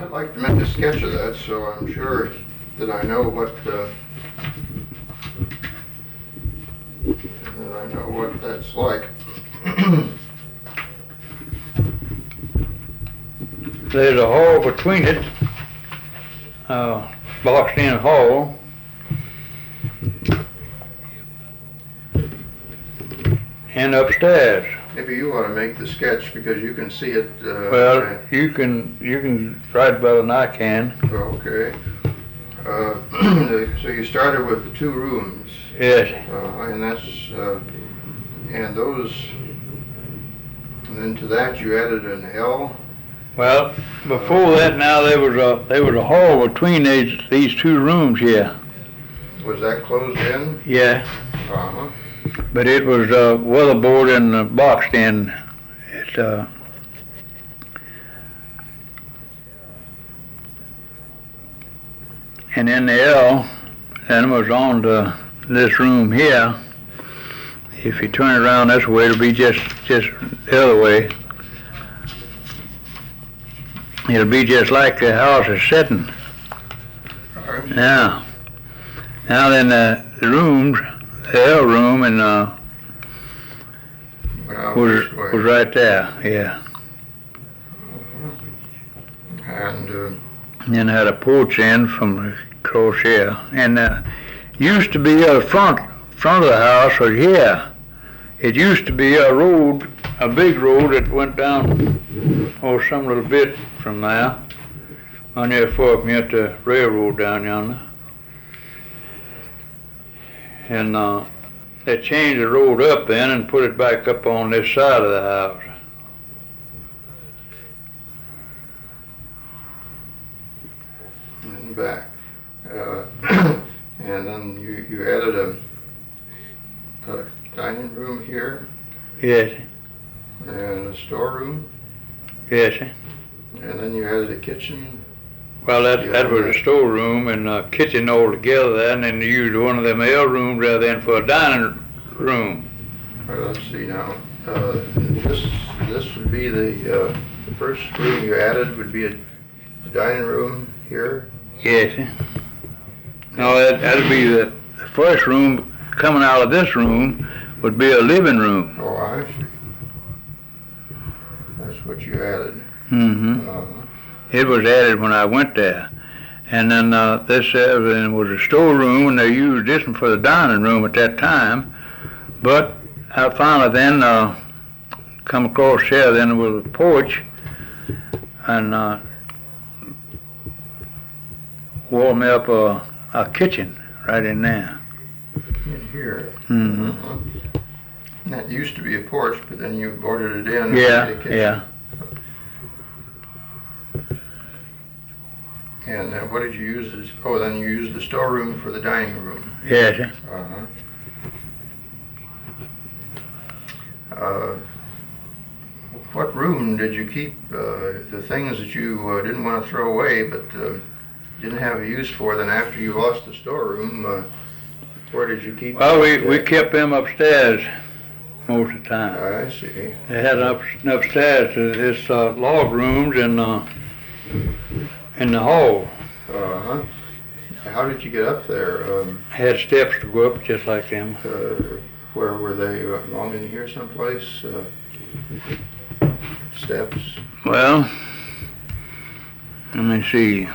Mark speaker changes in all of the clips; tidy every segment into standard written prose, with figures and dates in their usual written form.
Speaker 1: I'd like to make a sketch of that, so I'm sure that I know what that's like.
Speaker 2: There's a hall between it, boxed-in hall. And upstairs.
Speaker 1: Maybe you ought to make the sketch because you can see it.
Speaker 2: Well, you can write better than I can.
Speaker 1: Okay. So you started with the 2 rooms.
Speaker 2: Yes.
Speaker 1: And that's and those. And then to that you added an L.
Speaker 2: Well, before that, now there was a hall between these 2 rooms here.
Speaker 1: Was that closed in?
Speaker 2: Yeah.
Speaker 1: Uh-huh.
Speaker 2: But it was weatherboard and boxed in. And then the L then was on to this room here. If you turn it around this way, it'll be just the other way. It'll be just like the house is sitting.
Speaker 1: Right.
Speaker 2: Now then the rooms, the L room and was right there, yeah.
Speaker 1: And
Speaker 2: then had a porch in from across here, and used to be a front of the house was here. It used to be a road, a big road that went down, some little bit from there, on there before me at the railroad down yonder. And they changed the road up then and put it back up on this side of the house.
Speaker 1: And back. And then you added a dining room here.
Speaker 2: Yes.
Speaker 1: And a storeroom.
Speaker 2: Yes.
Speaker 1: And then you added a kitchen.
Speaker 2: Well, that was a storeroom and a kitchen all together, and then you used one of them L rooms rather than for a dining room.
Speaker 1: Well, let's see now. This would be the first room you added would be a dining room here.
Speaker 2: Yes. No, that'd be the first room. Coming out of this room would be a living room.
Speaker 1: Oh, I see. That's what you added.
Speaker 2: Mm-hmm. It was added when I went there. And then this was a storeroom, and they used this one for the dining room at that time. But I finally then come across here then with a porch and wore me up a kitchen right in there.
Speaker 1: In here.
Speaker 2: Mm-hmm.
Speaker 1: That used to be a porch, but then you boarded it in.
Speaker 2: Yeah,
Speaker 1: the kitchen.
Speaker 2: yeah.
Speaker 1: And then what did you use as, then you used the storeroom for the dining room.
Speaker 2: Yes.
Speaker 1: What room did you keep the things that you didn't want to throw away but didn't have a use for? Then after you lost the storeroom, where did you keep?
Speaker 2: Well, we kept them upstairs most of the time.
Speaker 1: I see.
Speaker 2: They had upstairs this log rooms and in the hall.
Speaker 1: How did you get up there?
Speaker 2: Had steps to go up just like them.
Speaker 1: Where were they? Along in here someplace? Steps?
Speaker 2: Well, let me see.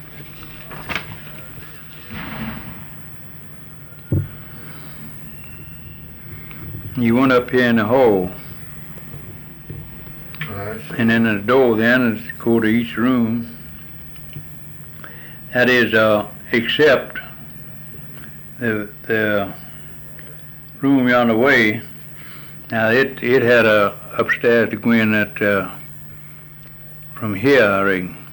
Speaker 2: You went up here in the hall. And then the door then is go to each room. That is, except the room yonder way. Now it had a upstairs to go in at from here, I reckon.